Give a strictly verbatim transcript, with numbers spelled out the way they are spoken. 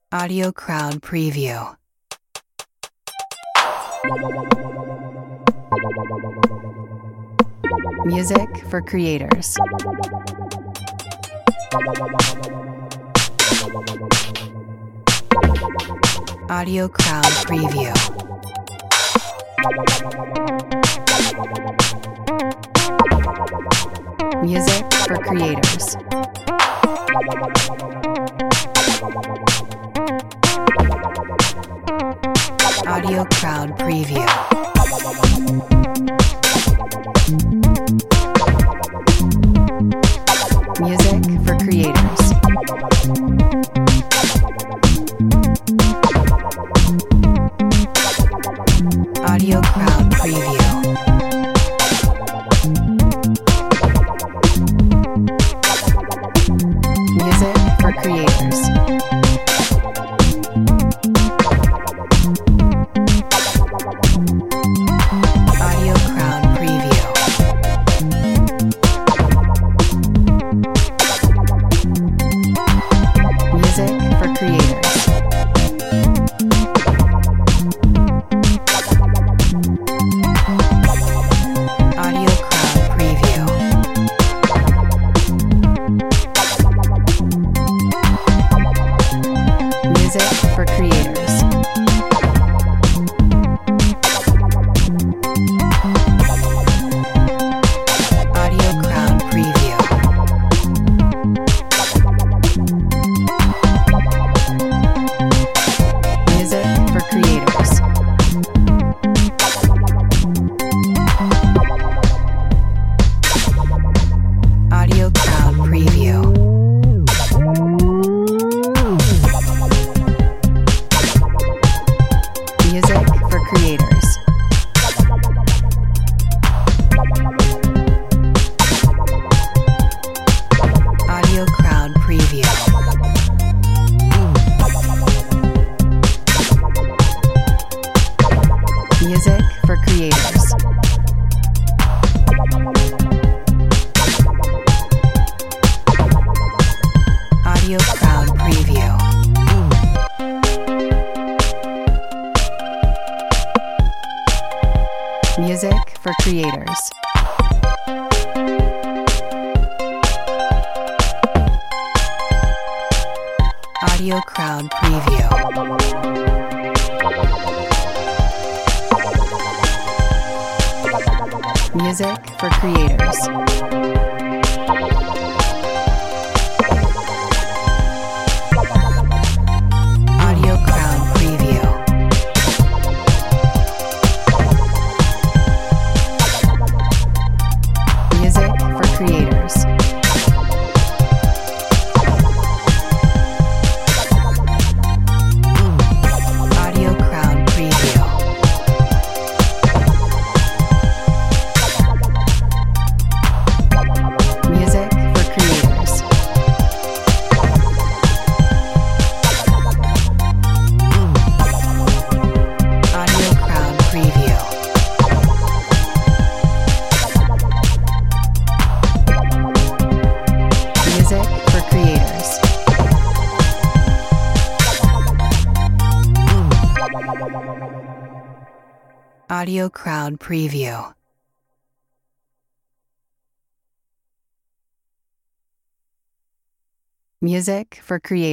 Audio Crowd Preview. Music for creators. Audio Crowd Preview. Music for creators. Audio Crowd Preview. Music for creators. Audio Crowd Preview. Music for creators. Audio Crowd Preview. Music for creators. Audio Crowd Preview. Music for creators. Audio Crowd Preview. Music for creators. Audio Crowd Preview. Music for creators. Audio Crowd Preview. Music for creators. Audio Crowd Preview. Music for creators. Audio Crowd Preview. Music for creators. Audio Crowd Preview. Music for creators. Audio Crowd Preview. Music for creators. Audio Crowd Preview. Music for creators. Audio Crowd Preview. Music for creators.